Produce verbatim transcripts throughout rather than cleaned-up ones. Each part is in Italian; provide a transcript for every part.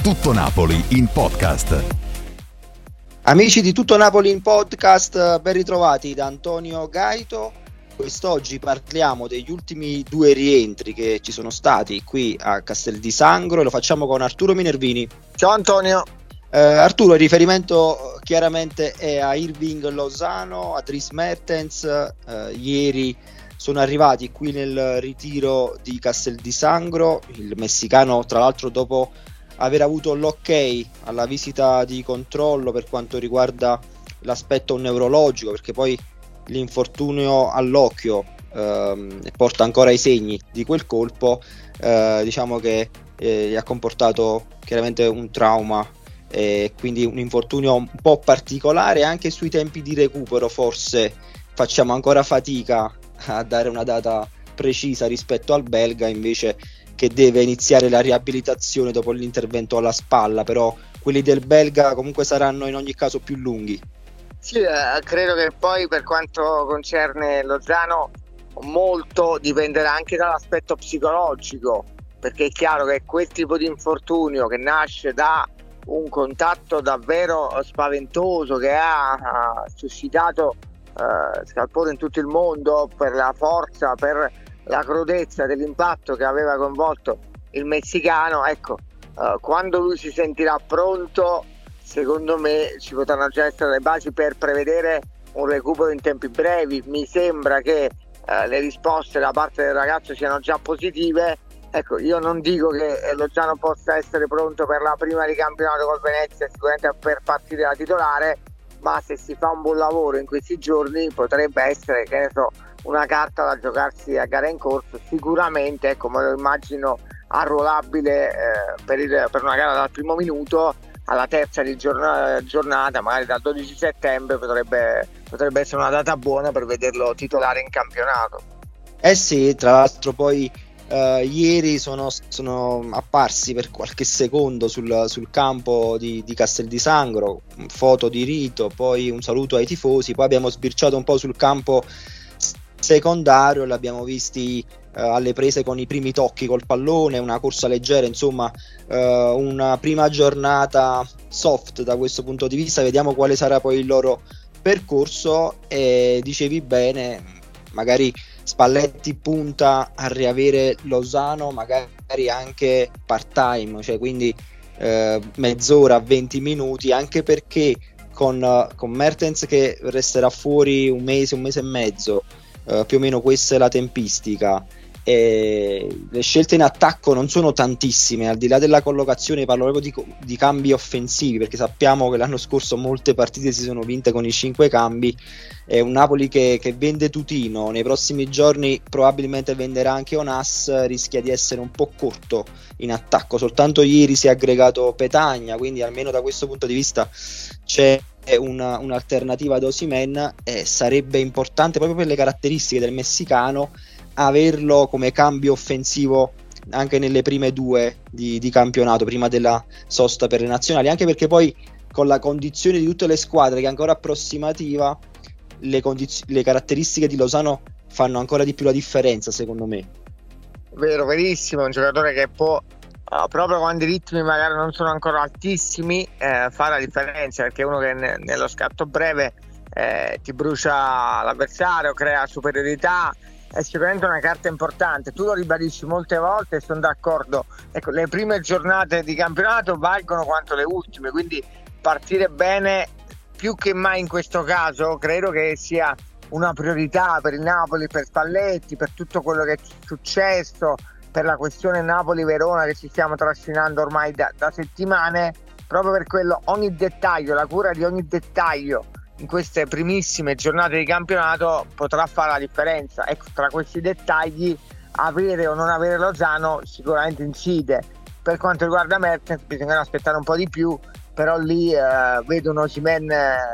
Tutto Napoli in podcast. Amici di Tutto Napoli in podcast, ben ritrovati da Antonio Gaito. Quest'oggi parliamo degli ultimi due rientri che ci sono stati qui a Castel di Sangro e lo facciamo con Arturo Minervini. Ciao Antonio. Eh, Arturo, il riferimento chiaramente è a Irving Lozano, a Dries Mertens. Eh, ieri sono arrivati qui nel ritiro di Castel di Sangro, il messicano tra l'altro dopo aver avuto l'ok alla visita di controllo per quanto riguarda l'aspetto neurologico, perché poi l'infortunio all'occhio ehm, porta ancora i segni di quel colpo, eh, diciamo che eh, gli ha comportato chiaramente un trauma e quindi un infortunio un po' particolare. Anche sui tempi di recupero forse facciamo ancora fatica a dare una data precisa rispetto al belga, invece, che deve iniziare la riabilitazione dopo l'intervento alla spalla, però quelli del belga comunque saranno in ogni caso più lunghi. Sì, eh, credo che poi per quanto concerne Lozano molto dipenderà anche dall'aspetto psicologico, perché è chiaro che quel tipo di infortunio che nasce da un contatto davvero spaventoso che ha, ha suscitato eh, scalpore in tutto il mondo per la forza, per la crudezza dell'impatto che aveva coinvolto il messicano, ecco, eh, quando lui si sentirà pronto, secondo me ci potranno già essere le basi per prevedere un recupero in tempi brevi. Mi sembra che eh, le risposte da parte del ragazzo siano già positive. Ecco, io non dico che Lozano possa essere pronto per la prima di campionato col Venezia, sicuramente per partire da titolare, ma se si fa un buon lavoro in questi giorni potrebbe essere, che ne so, una carta da giocarsi a gara in corso. Sicuramente, ecco, me lo immagino arruolabile eh, per, il, per una gara dal primo minuto alla terza di giornata, giornata magari dal dodici settembre potrebbe, potrebbe essere una data buona per vederlo titolare in campionato. Eh sì, tra l'altro poi eh, ieri sono, sono apparsi per qualche secondo sul, sul campo di, di Castel di Sangro, foto di rito, poi un saluto ai tifosi, poi abbiamo sbirciato un po' sul campo secondario, l'abbiamo visti uh, alle prese con i primi tocchi col pallone, una corsa leggera, insomma uh, una prima giornata soft da questo punto di vista. Vediamo quale sarà poi il loro percorso. E dicevi bene, magari Spalletti punta a riavere Lozano magari anche part time, cioè quindi uh, mezz'ora, venti minuti, anche perché con, uh, con Mertens che resterà fuori un mese, un mese e mezzo, Uh, più o meno questa è la tempistica, e le scelte in attacco non sono tantissime, al di là della collocazione parlo proprio di, di cambi offensivi, perché sappiamo che l'anno scorso molte partite si sono vinte con i cinque cambi. È un Napoli che, che vende Tutino, nei prossimi giorni probabilmente venderà anche Onas, rischia di essere un po' corto in attacco. Soltanto ieri si è aggregato Petagna, quindi almeno da questo punto di vista c'è una, un'alternativa ad Osimhen, e sarebbe importante proprio per le caratteristiche del messicano averlo come cambio offensivo anche nelle prime due di, di campionato, prima della sosta per le nazionali, anche perché poi con la condizione di tutte le squadre che è ancora approssimativa, le, condiz- le caratteristiche di Lozano fanno ancora di più la differenza, secondo me. Vero, verissimo, è un giocatore che può Uh, proprio quando i ritmi magari non sono ancora altissimi eh, fa la differenza, perché uno che ne- nello scatto breve eh, ti brucia l'avversario, crea superiorità, è sicuramente una carta importante. Tu lo ribadisci molte volte e sono d'accordo, ecco, le prime giornate di campionato valgono quanto le ultime, quindi partire bene più che mai in questo caso credo che sia una priorità per il Napoli, per Spalletti, per tutto quello che è successo, per la questione Napoli-Verona che ci stiamo trascinando ormai da, da settimane. Proprio per quello ogni dettaglio, la cura di ogni dettaglio in queste primissime giornate di campionato potrà fare la differenza. Ecco, tra questi dettagli avere o non avere Lozano sicuramente incide. Per quanto riguarda Mertens bisogna aspettare un po' di più, però lì eh, vedo un Osimhen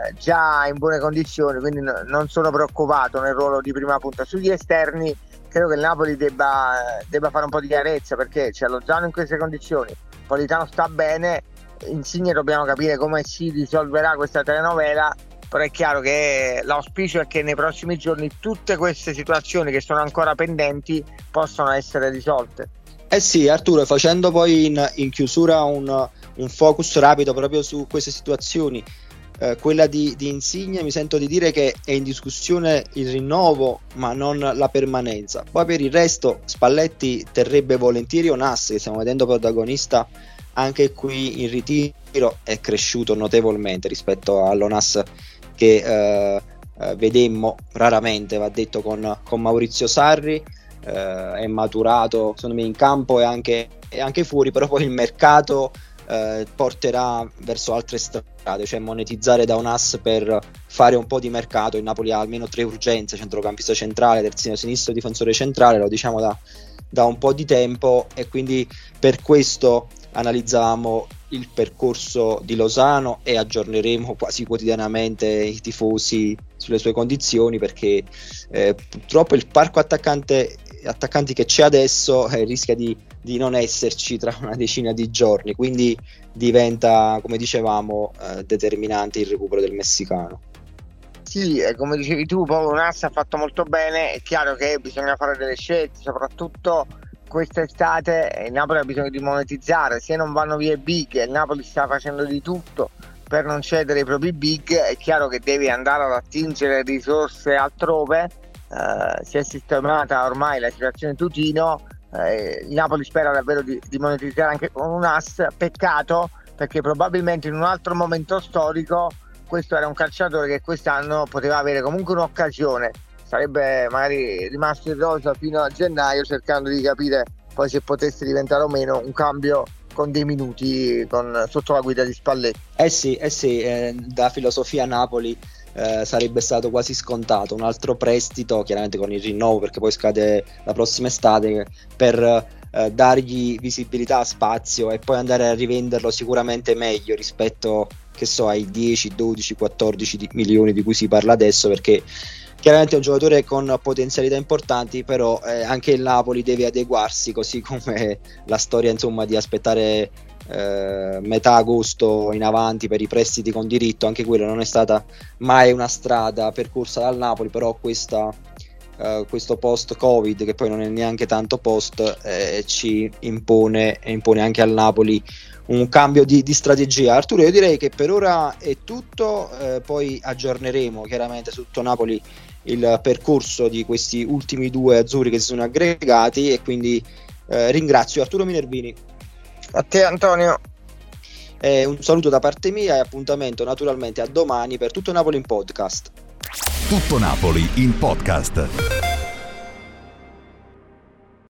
già in buone condizioni, quindi no, non sono preoccupato nel ruolo di prima punta. Sugli esterni credo che il Napoli debba, debba fare un po' di chiarezza, perché c'è Lozano in queste condizioni, Politano sta bene, Insigne dobbiamo capire come si risolverà questa telenovela, però è chiaro che l'auspicio è che nei prossimi giorni tutte queste situazioni che sono ancora pendenti possano essere risolte. Eh sì, Arturo, facendo poi in, in chiusura un, un focus rapido proprio su queste situazioni, eh, quella di, di Insigne mi sento di dire che è in discussione il rinnovo ma non la permanenza. Poi per il resto Spalletti terrebbe volentieri Onas, che stiamo vedendo protagonista anche qui in ritiro, è cresciuto notevolmente rispetto all'Onas che eh, eh, vedemmo raramente, va detto, con, con Maurizio Sarri. Eh, è maturato secondo me in campo e anche, e anche fuori, però poi il mercato eh, porterà verso altre strade, cioè monetizzare da un ass per fare un po' di mercato. Il Napoli ha almeno tre urgenze: centrocampista centrale, terzino sinistro, difensore centrale, lo diciamo da, da un po' di tempo, e quindi per questo analizziamo il percorso di Lozano e aggiorneremo quasi quotidianamente i tifosi sulle sue condizioni, perché eh, purtroppo il parco attaccante attaccanti che c'è adesso eh, rischia di, di non esserci tra una decina di giorni, quindi diventa, come dicevamo, eh, determinante il recupero del messicano. Sì, e come dicevi tu, poi Onas ha fatto molto bene. È chiaro che bisogna fare delle scelte, soprattutto quest'estate il Napoli ha bisogno di monetizzare. Se non vanno via i big, il Napoli sta facendo di tutto per non cedere i propri big, è chiaro che devi andare ad attingere risorse altrove. Uh, si è sistemata ormai la situazione Tutino, uh, il Napoli spera davvero di, di monetizzare anche con un ass. Peccato, perché probabilmente in un altro momento storico questo era un calciatore che quest'anno poteva avere comunque un'occasione, sarebbe magari rimasto in rosa fino a gennaio, cercando di capire poi se potesse diventare o meno un cambio con dei minuti con, sotto la guida di Spalletti. Eh sì, eh sì, eh, da filosofia Napoli Eh, sarebbe stato quasi scontato un altro prestito, chiaramente con il rinnovo, perché poi scade la prossima estate, per eh, dargli visibilità, spazio, e poi andare a rivenderlo sicuramente meglio rispetto, che so, ai dieci, dodici, quattordici di milioni di cui si parla adesso, perché chiaramente è un giocatore con potenzialità importanti, però eh, anche il Napoli deve adeguarsi, così come la storia, insomma, di aspettare Eh, metà agosto in avanti per i prestiti con diritto. Anche quello non è stata mai una strada percorsa dal Napoli, però questa, eh, questo post Covid, che poi non è neanche tanto post, eh, ci impone, impone anche al Napoli un cambio di, di strategia. Arturo, io direi che per ora è tutto, eh, poi aggiorneremo chiaramente su tutto Napoli il percorso di questi ultimi due azzurri che si sono aggregati, e quindi eh, ringrazio Arturo Minervini. A te, Antonio. Eh, un saluto da parte mia e appuntamento naturalmente a domani per Tutto Napoli in podcast. Tutto Napoli in podcast.